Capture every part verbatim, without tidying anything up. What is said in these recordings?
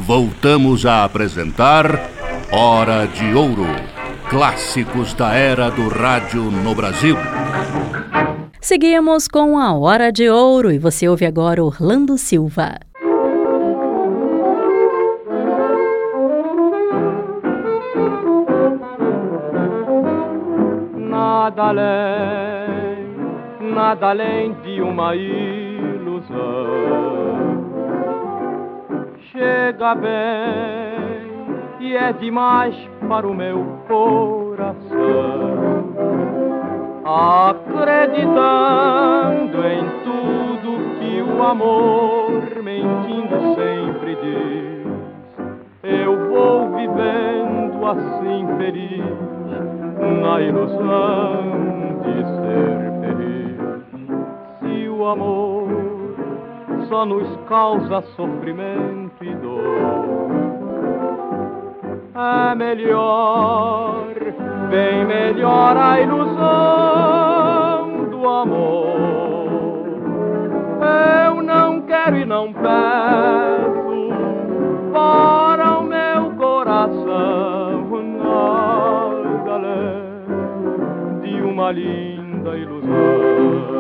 voltamos a apresentar Hora de Ouro, clássicos da era do rádio no Brasil. Seguimos com a Hora de Ouro e você ouve agora Orlando Silva. Nada além, nada além de uma ilusão. Chega bem e é demais para o meu coração. Acreditando em tudo que o amor, mentindo sempre diz, eu vou vivendo assim feliz, na ilusão de ser feliz. Se o amor só nos causa sofrimento e dor, é melhor, bem melhor a ilusão do amor. Eu não quero e não peço para o meu coração nada além de uma linda ilusão.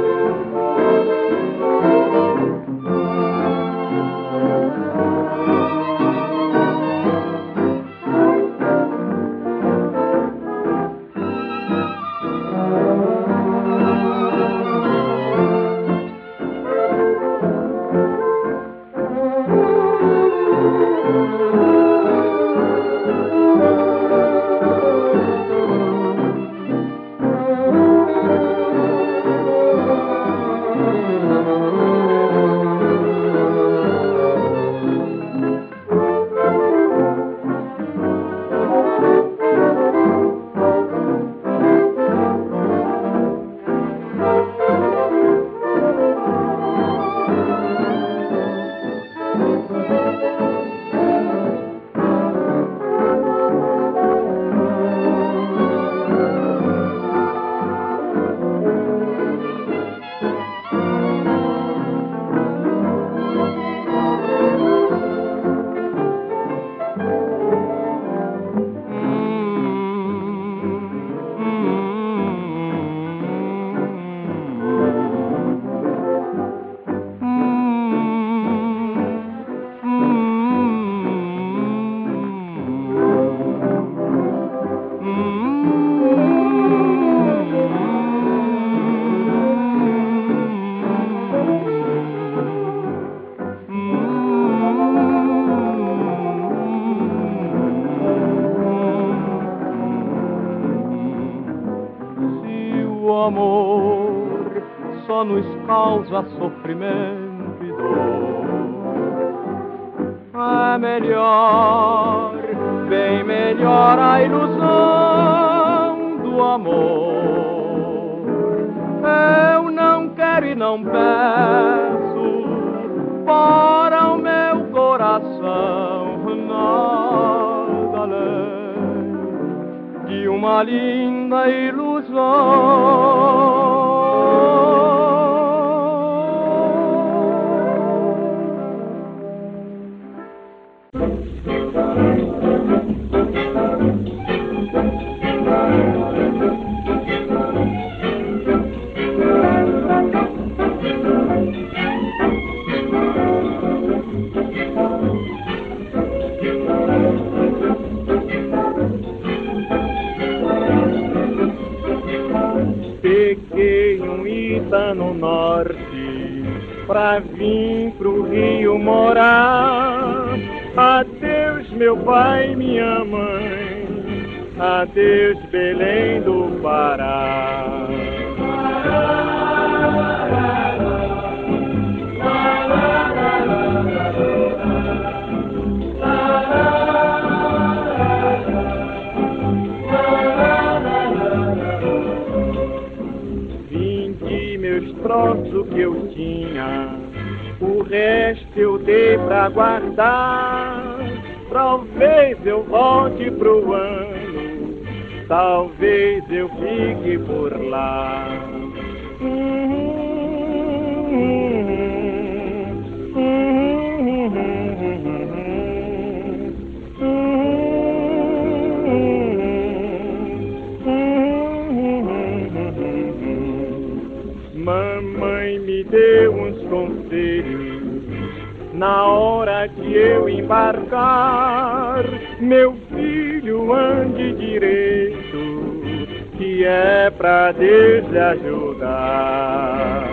Nos causa sofrimento e dor, é melhor, bem melhor a ilusão do amor. Eu não quero e não peço para o meu coração nada além de uma linda ilusão. Peguei um Ita no norte pra vir pro Rio morar. Adeus meu pai e minha mãe, adeus Belém do Pará. Vendi meus troços que eu tinha, o resto eu dei pra guardar. Talvez eu volte pro ano, talvez eu fique por lá. na hora de eu embarcar. Meu filho, ande direito, que é pra Deus lhe ajudar.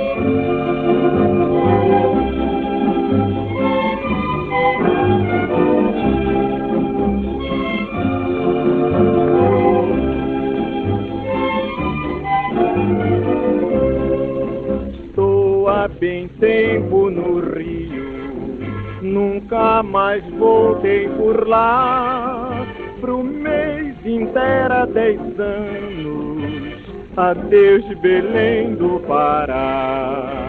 Estou há bem tempo no Rio, nunca mais voltei por lá. Pro mês inteiro, dez anos, adeus Belém do Pará.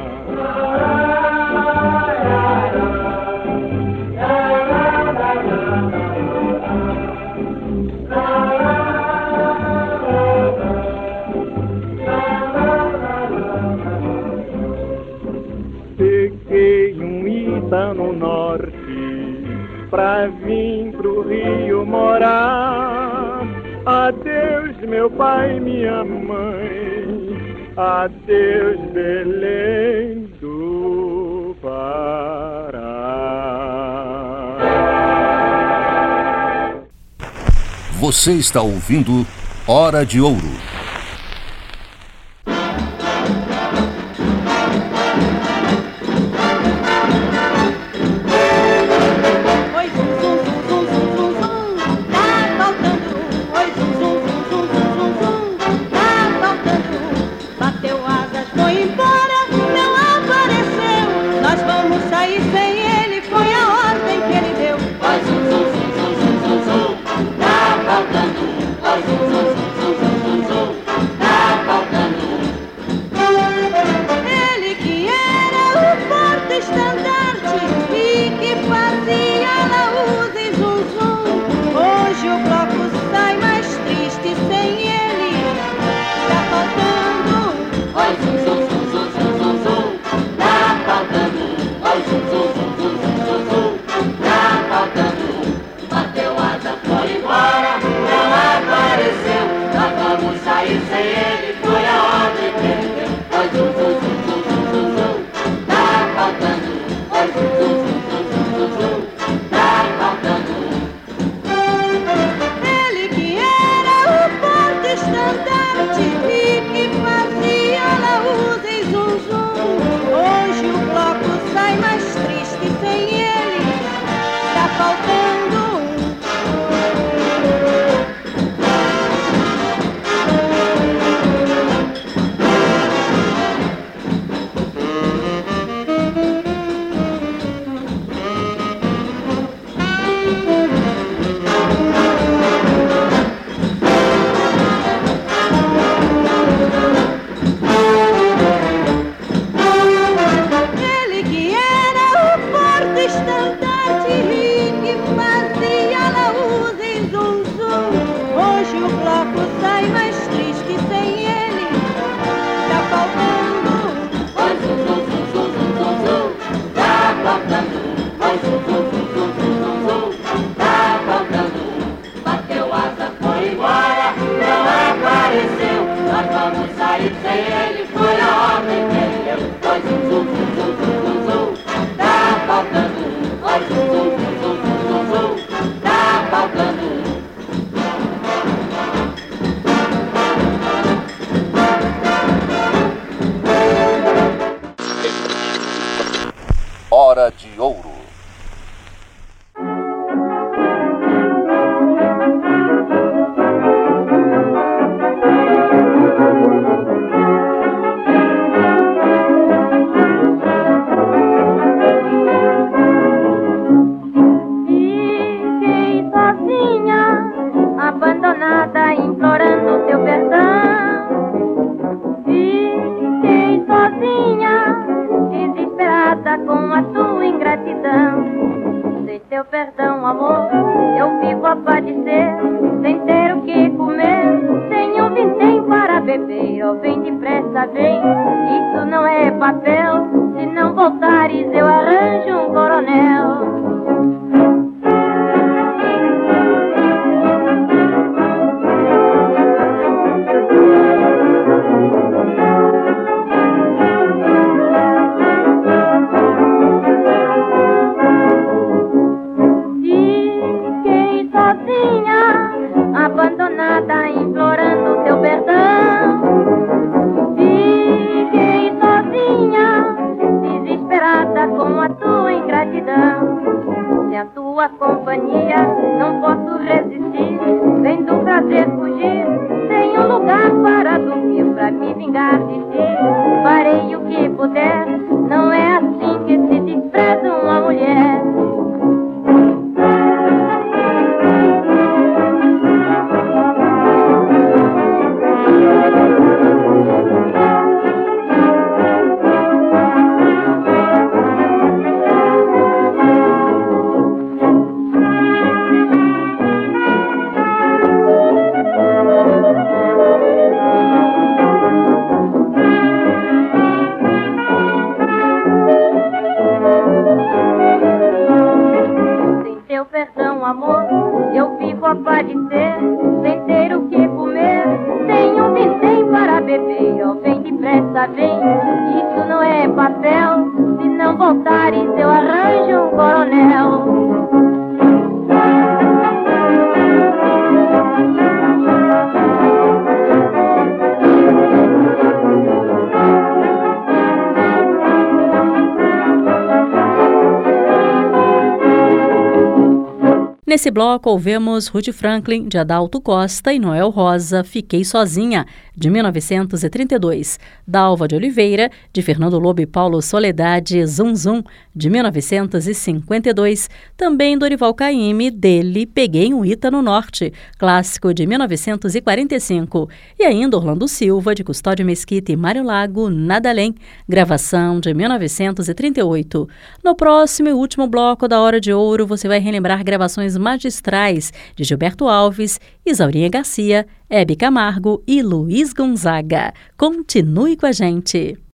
Peguei um Ita no norte pra vir pro Rio morar. Adeus meu pai e minha mãe, adeus Belém do Pará. Você está ouvindo Hora de Ouro. Hora de Ouro. Fiquei sozinha, abandonada, implorando teu perdão. Fiquei sozinha, desesperada com a tua ingratidão. Sem teu perdão, amor, eu vivo a padecer, sem ter o que comer, sem um vintém para beber. Oh, vem depressa, vem, isso não é papel, se não voltares eu arranjo um coronel. ingratidão. Se a tua companhia não posso resistir, vem do prazer fugir, tem um lugar para dormir, pra me vingar de ti. Farei o que puder, não é assim que se despreza uma mulher. Amor, eu vivo a padecer, sem ter o que comer, tenho vintém para beber, ó, vem depressa, vem, isso não é papel, se não voltares eu arranjo um coronel. Nesse bloco, ouvemos Ruth Franklin, de Adalto Costa, e Noel Rosa, Fiquei Sozinha, de mil novecentos e trinta e dois. Dalva de Oliveira, de Fernando Lobo e Paulo Soledade, Zum Zum, de mil novecentos e cinquenta e dois. Também Dorival Caymmi, dele, Peguei um Ita no Norte, clássico de mil novecentos e quarenta e cinco. E ainda Orlando Silva, de Custódio Mesquita e Mário Lago, Nada Além, gravação de mil novecentos e trinta e oito. No próximo e último bloco da Hora de Ouro, você vai relembrar gravações magistrais de Gilberto Alves, Isaurinha Garcia, Hebe Camargo e Luiz Gonzaga. Continue com a gente!